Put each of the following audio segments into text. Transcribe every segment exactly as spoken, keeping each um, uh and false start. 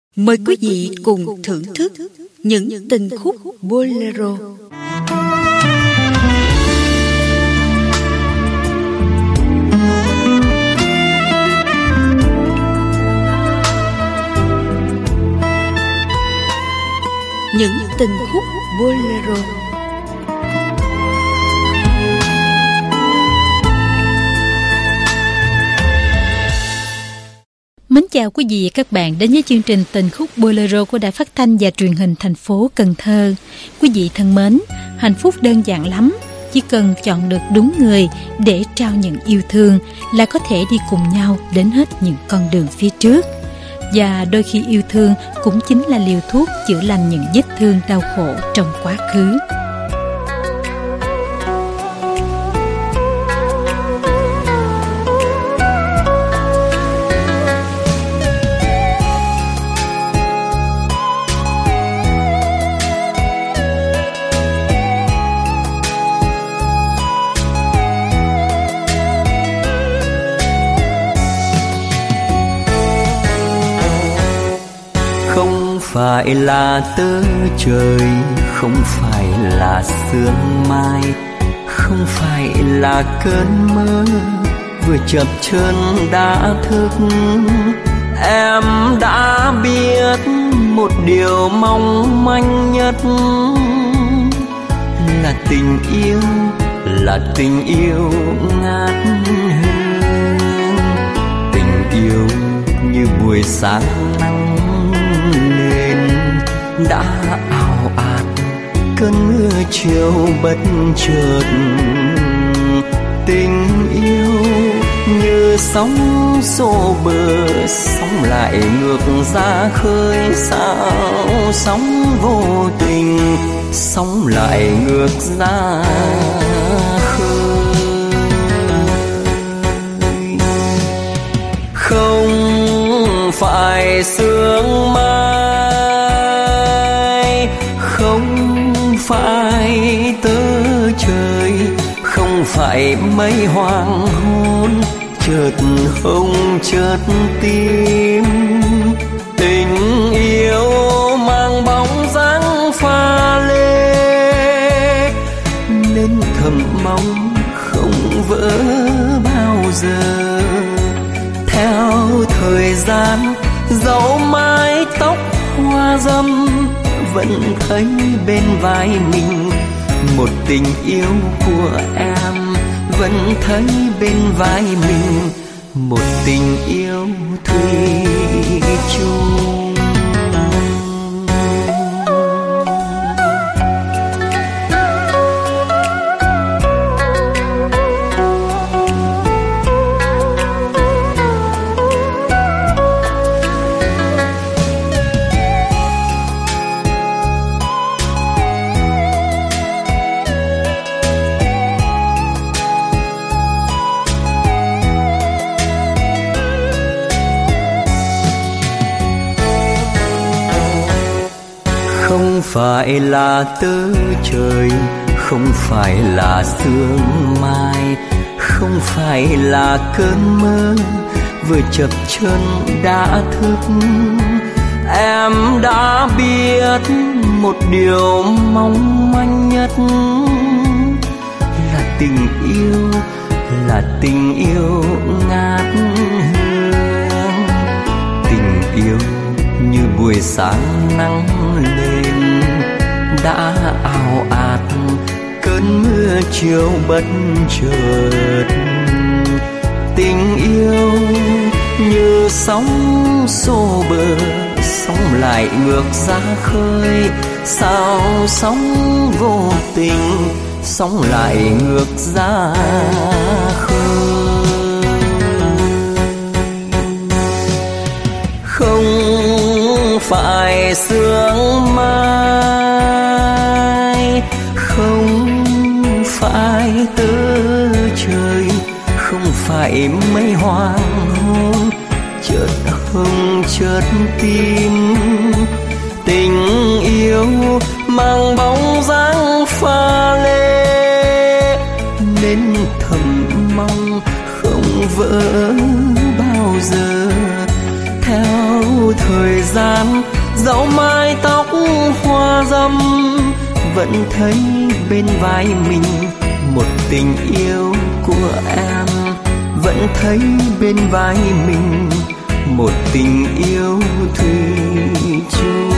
Mời quý vị cùng thưởng thức những tình khúc bolero. Những tình khúc bolero. Mến chào quý vị và các bạn đến với chương trình Tình khúc bolero của Đài Phát thanh và Truyền hình thành phố Cần Thơ. Quý vị thân mến, hạnh phúc đơn giản lắm, chỉ cần chọn được đúng người để trao nhận yêu thương là có thể đi cùng nhau đến hết những con đường phía trước. Và đôi khi yêu thương cũng chính là liều thuốc chữa lành những vết thương đau khổ trong quá khứ. Phải là tơ trời, không phải là sương mai, không phải là cơn mơ vừa chập chờn đã thức. Em đã biết một điều mong manh nhất là tình yêu, là tình yêu ngát hương, tình yêu như buổi sáng nắng lên đã ào ạt cơn mưa chiều bất chợt. Tình yêu như sóng xô bờ, sóng lại ngược ra khơi sao, sóng vô tình sóng lại ngược ra khơi. Không phải sương mai, không phải tơ trời, không phải mây hoàng hôn chợt hồng chợt tím. Tình yêu mang bóng dáng pha lê nên thầm mong không vỡ bao giờ. Theo thời gian dẫu mái tóc hoa râm vẫn thấy bên vai mình một tình yêu của em, vẫn thấy bên vai mình một tình yêu thủy chung. Không phải là tơ trời, không phải là sương mai, không phải là cơn mơ vừa chập chờn đã thức. Em đã biết một điều mong manh nhất là tình yêu, là tình yêu ngát hương, tình yêu như buổi sáng nắng lên đã ào ạt cơn mưa chiều bất chợt. Tình yêu như sóng xô bờ, sóng lại ngược ra khơi sao, sóng vô tình sóng lại ngược ra khơi. Không phải sương mai, không phải tơ trời, không phải mây hoàng hôn chợt hồng chợt tím. Tình yêu mang bóng dáng pha lê nên thầm mong không vỡ bao giờ. Theo thời gian, dẫu mái tóc hoa râm, vẫn thấy bên vai mình một tình yêu của em. Vẫn thấy bên vai mình một tình yêu thủy chung.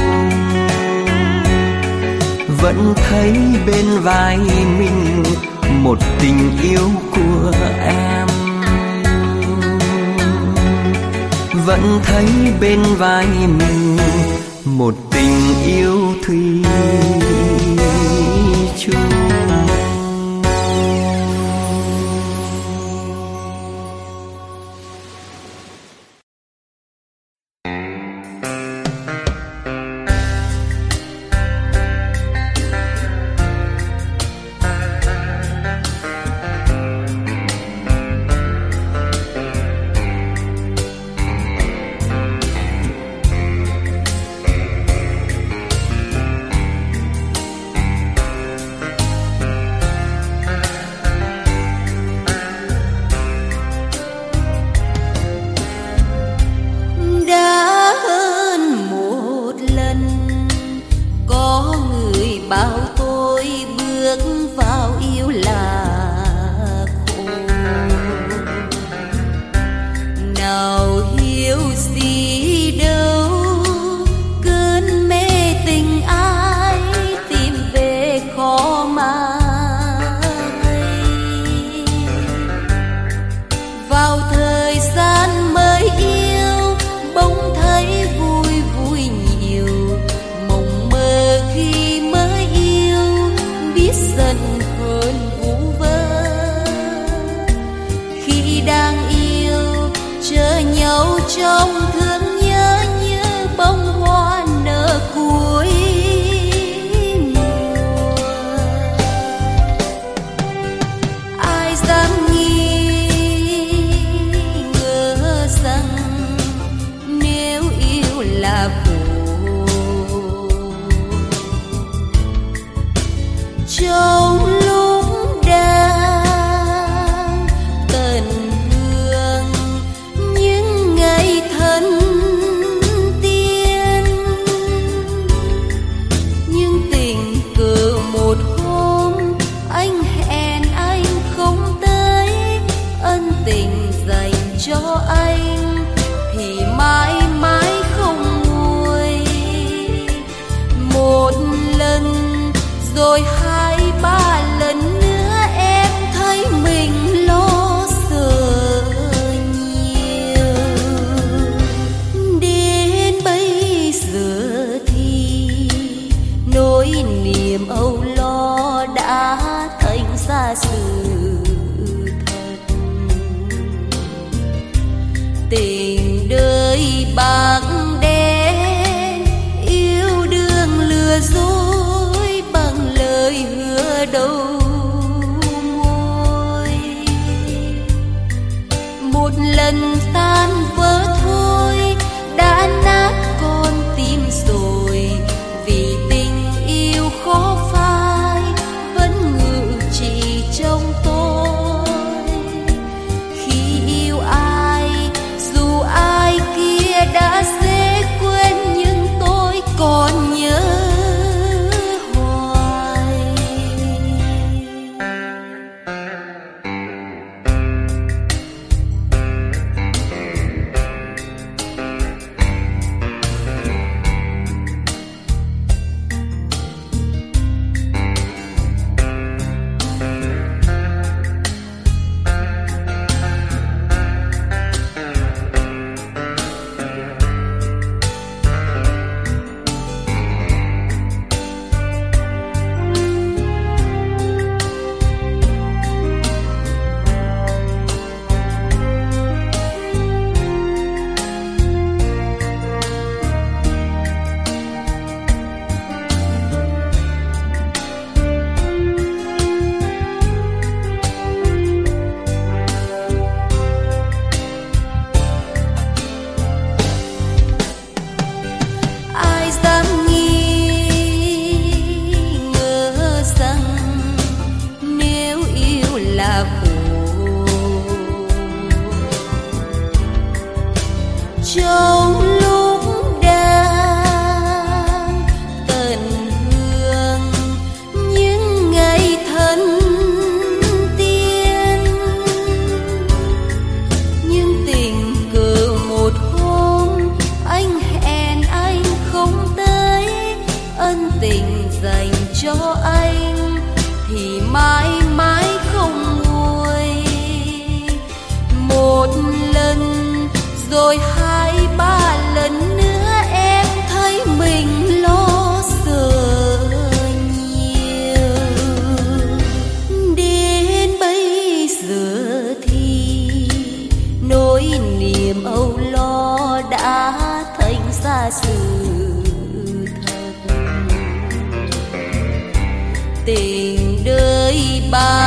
Vẫn thấy bên vai mình một tình yêu của em. Vẫn thấy bên vai mình một tình yêu thủy chung. rồi hai ba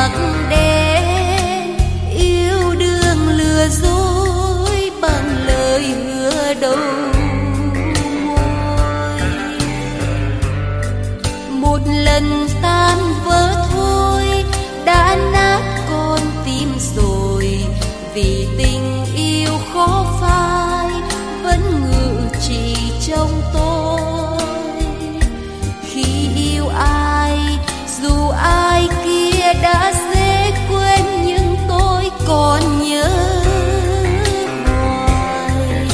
tặc đen yêu đương lừa dối bằng lời hứa đầu môi. Một lần tan vỡ thôi đã nát con tim rồi, vì tình yêu khó phai vẫn ngự trị trong tôi. Khi yêu ai dù ai kia đã dễ quên, nhưng tôi còn nhớ hoài.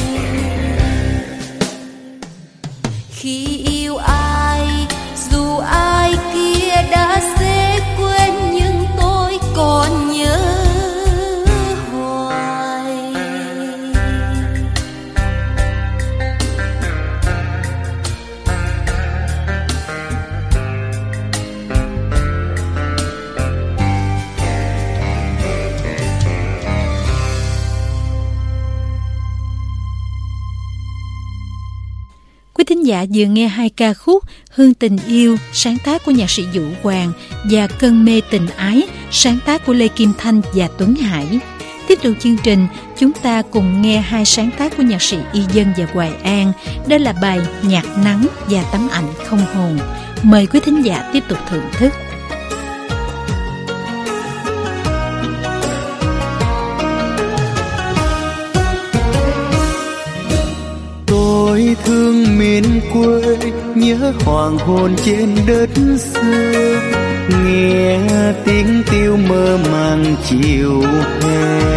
Khi yêu ai dù ai kia đã dễ quên, nhưng tôi còn nhớ hoài. Quý thính giả vừa nghe hai ca khúc Hương Tình Yêu sáng tác của nhạc sĩ Vũ Hoàng và Cơn Mê Tình Ái sáng tác của Lê Kim Thanh và Tuấn Hải. Tiếp tục chương trình, chúng ta cùng nghe hai sáng tác của nhạc sĩ Y Dân và Hoài An. Đây là bài Nhạc Nắng và Tấm Ảnh Không Hồn. Mời quý thính giả tiếp tục thưởng thức. Tôi thương miền quê, nhớ hoàng hôn trên đất xưa, nghe tiếng tiêu mơ màng chiều hè.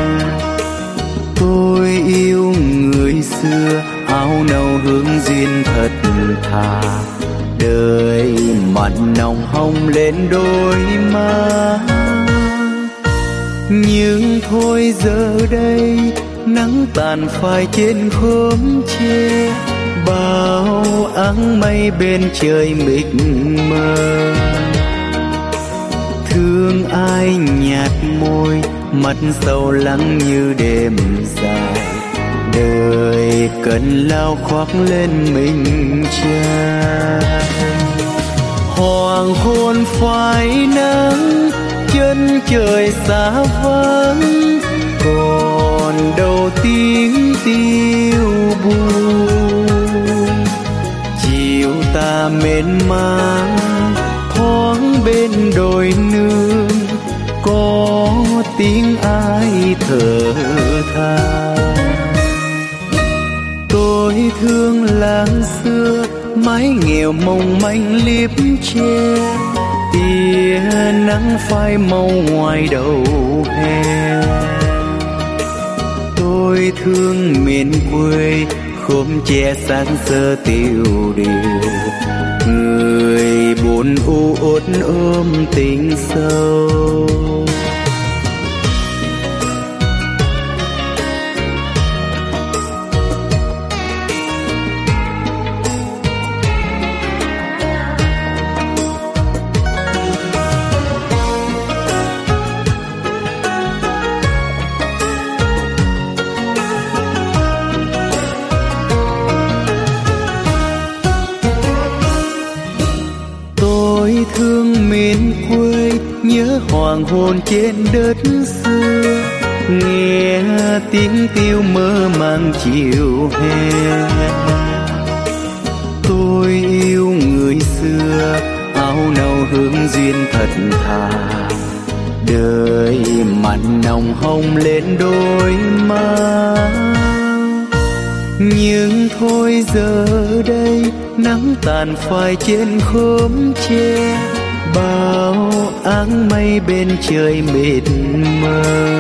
Tôi yêu người xưa, áo nâu hương duyên thật thà, đời mặn nồng hồng lên đôi má. Nhưng thôi giờ đây nắng tàn phai trên khóm tre, bao áng mây bên trời mịt mờ. Thương ai nhạt môi, mắt sâu lắng như đêm dài, đời cần lao khoác lên mình trai. Hoàng hôn phai nắng, chân trời xa vắng, còn đâu tiếng tiêu buồn. Chiều ta mến mang thoáng bên đồi nương, có tiếng ai thở than. Tôi thương làng xưa, mái nghèo mong manh liếp tre, tia nắng phai màu ngoài đầu hè. Tôi thương miền quê, khóm tre sáng sơ tiêu điều, người buồn u uất ôm tình sâu. Thương miền quê, nhớ hoàng hôn trên đất xưa, nghe tiếng tiêu mơ màng chiều hè. Tôi yêu người xưa, áo nâu hương duyên thật thà, đời mặn nồng hồng lên đôi má. Nhưng thôi giờ đây nắng tàn phai trên khóm tre, bao áng mây bên trời mịt mờ.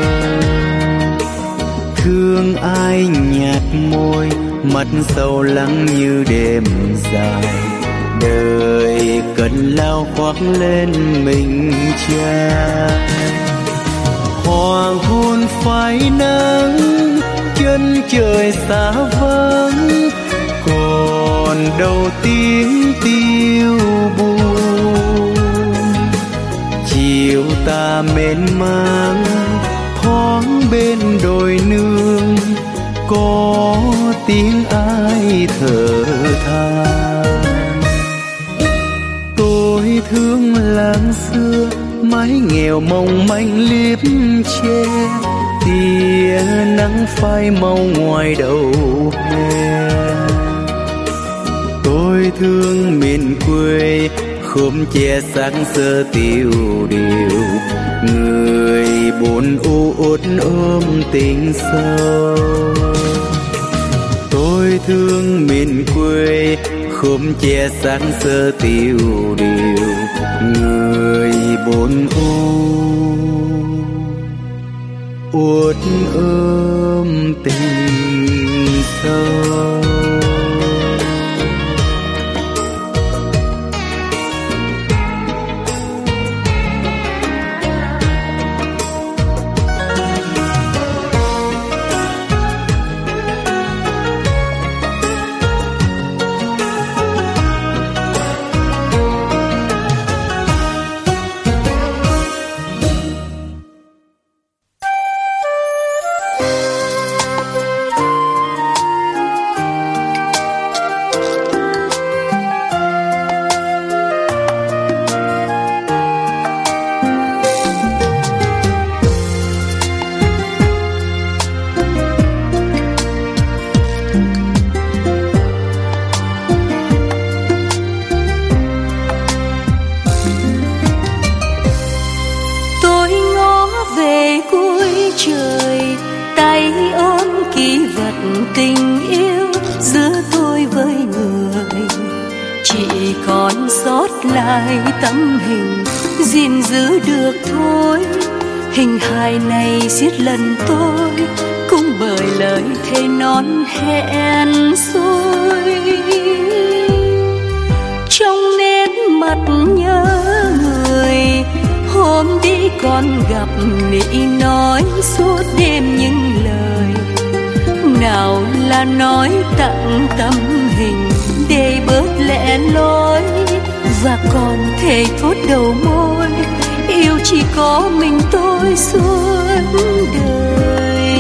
Thương ai nhạt môi, mắt sâu lắng như đêm dài, đời cần lao khoác lên mình trai. Hoàng hôn phai nắng, chân trời xa vắng, còn đâu tiếng tiêu buồn. Chiều ta mến mang thoáng bên đồi nương, có tiếng ai thở than. Tôi thương làng xưa, mái nghèo mong manh liếp che, tia nắng phai màu ngoài đầu hè. Tôi thương miền quê khóm che sáng sơ tiêu điều, người buồn u uất ôm tình sâu. Tôi thương miền quê khóm che sáng sơ tiêu điều, người buồn u uất ôm tình sâu. Tấm hình gìn giữ được thôi, hình hài này giết lần tôi cũng bởi lời thề non hẹn xuôi. Trong nét mặt nhớ người, hôm đi còn gặp nỉ nói suốt đêm những lời. Nào là nói tặng tấm hình để bớt lẻ loi, và còn thề thốt đầu môi yêu chỉ có mình tôi suốt đời.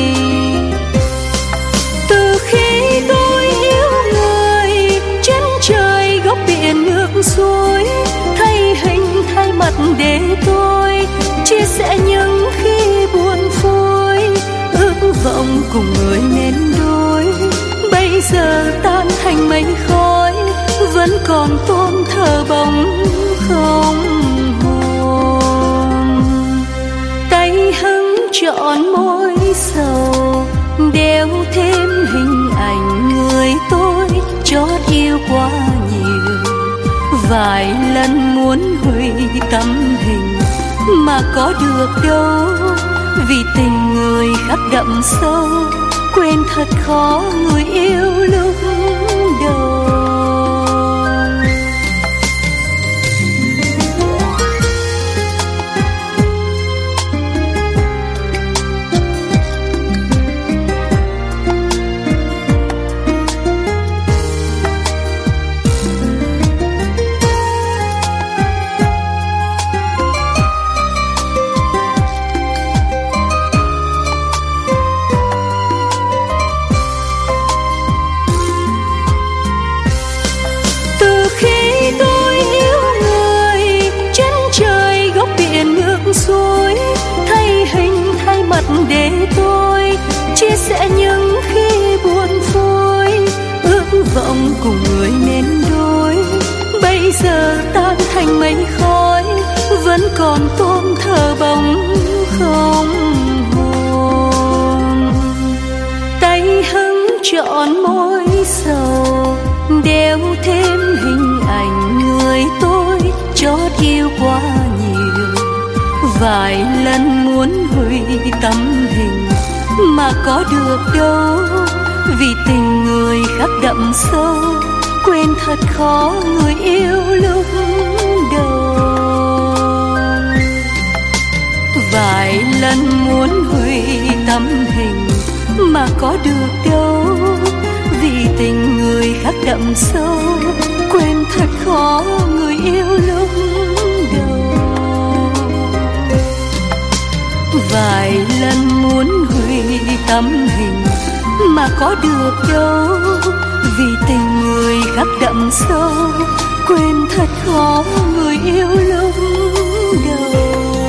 Từ khi tôi yêu người, chân trời góc biển ngược xuôi, thay hình thay mặt để tôi chia sẻ những khi buồn phôi. Ước vọng cùng người nên đôi, bây giờ tan thành mây khói, vẫn còn tôn thờ bóng không hồn. Tay hứng trọn môi sầu, đeo thêm hình ảnh người tôi chót yêu quá nhiều. Vài lần muốn hủy tấm hình mà có được đâu, vì tình người khắc đậm sâu, quên thật khó người yêu lúc đầu. Để tôi chia sẻ những khi buồn phôi. Ước vọng cùng người nên đôi, bây giờ tan thành mây khói, vẫn còn tôn thờ bóng không hồn. Tay hứng trọn môi sầu, đeo thêm hình ảnh người tôi chót yêu quá nhiều. Vài lần muốn hủy tấm hình mà có được đâu, vì tình người khắc đậm sâu, quên thật khó người yêu lúc đầu. Vài lần muốn hủy tấm hình mà có được đâu, vì tình người khắc đậm sâu, quên thật khó người yêu lúc đầu. Vài lần muốn hủy tấm hình mà có được đâu, vì tình người khắc đậm sâu, quên thật khó người yêu lúc đầu.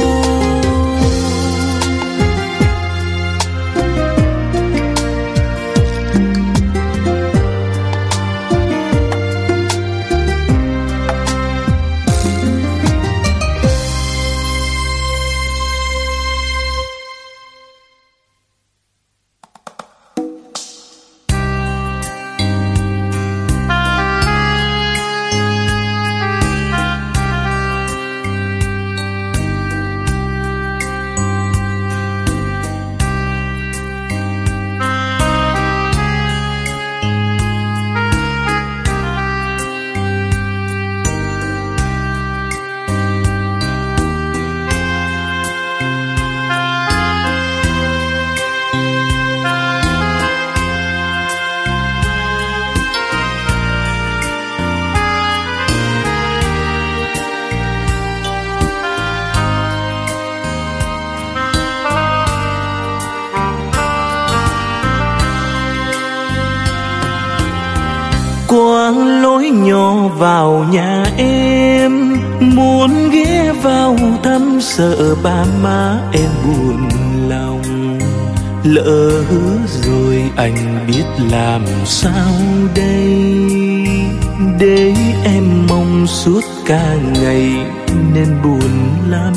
lối nhỏ vào nhà em, muốn ghé vào thăm sợ ba má em buồn lòng. Lỡ hứa rồi anh biết làm sao đây, để em mong suốt cả ngày nên buồn lắm.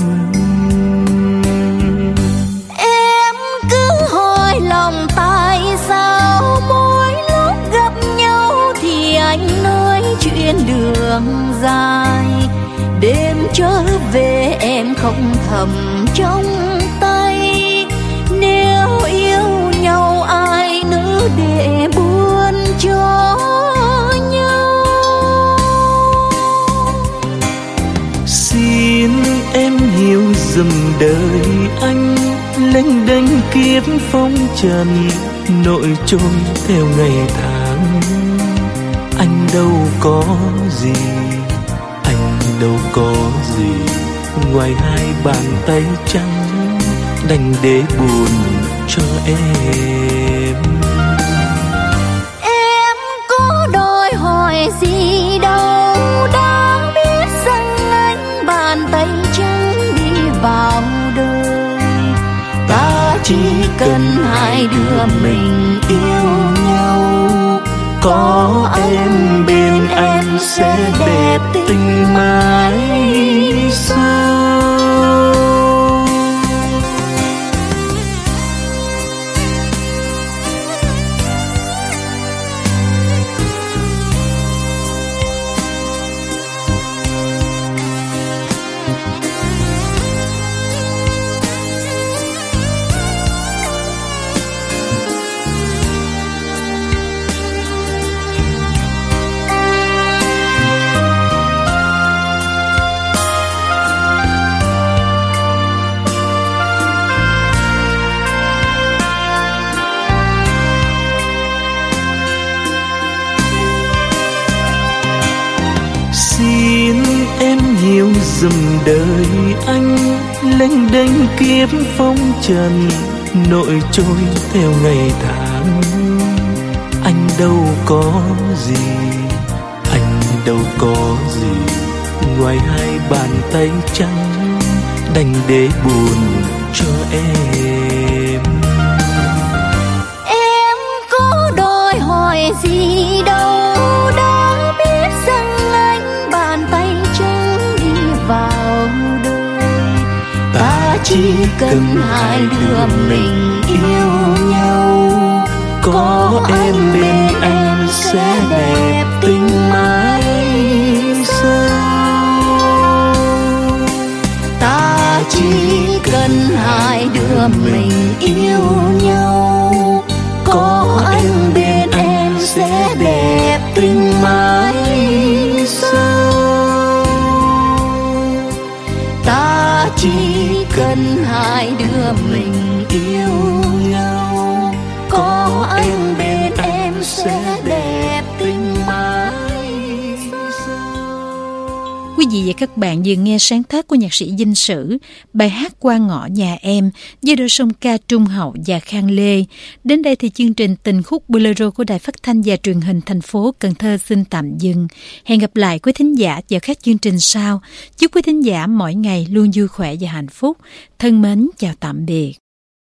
Em cứ hỏi lòng tại sao mỗi lúc gặp nhau thì anh nói chuyện đường dài. Đêm trở về em không thầm trong tay, nếu yêu nhau ai nữa để buồn cho nhau. Xin em hiểu dùm đời anh, lênh đênh kiếp phong trần, nội trôi theo ngày tháng. Anh đâu có gì, anh đâu có gì, ngoài hai bàn tay trắng đành để buồn cho em. Em có đòi hỏi gì đâu, đã biết rằng anh bàn tay trắng đi vào đời. Ta chỉ cần hai đứa mình yêu nhau, có em bên em sẽ đẹp tình mãi sau. Xin em hiểu dùm đời anh, lênh đênh kiếp phong trần, nội trôi theo ngày tháng. Anh đâu có gì, anh đâu có gì, ngoài hai bàn tay trắng đành để buồn cho em. Em có đòi hỏi gì đâu, đã biết rằng anh bàn tay trắng đi vào đời. Ta chỉ cần hai đứa mình yêu nhau, có em bên em sẽ đẹp tình mãi sau. Ta chỉ cần hai đứa mình yêu nhau, có anh bên em sẽ đẹp tình mãi sau. Ta chỉ cần hai đứa mình yêu nhau, có anh bên em sẽ đẹp tình mãi sau. Quý vị và các bạn vừa nghe sáng tác của nhạc sĩ Dinh Sử, bài hát Qua ngõ nhà em với đôi song ca Trung Hậu và Khang Lê. Đến đây thì chương trình Tình khúc Bolero của Đài Phát thanh và Truyền hình thành phố Cần Thơ xin tạm dừng. Hẹn gặp lại quý thính giả vào các chương trình sau. Chúc quý thính giả mỗi ngày luôn vui khỏe và hạnh phúc. Thân mến chào tạm biệt.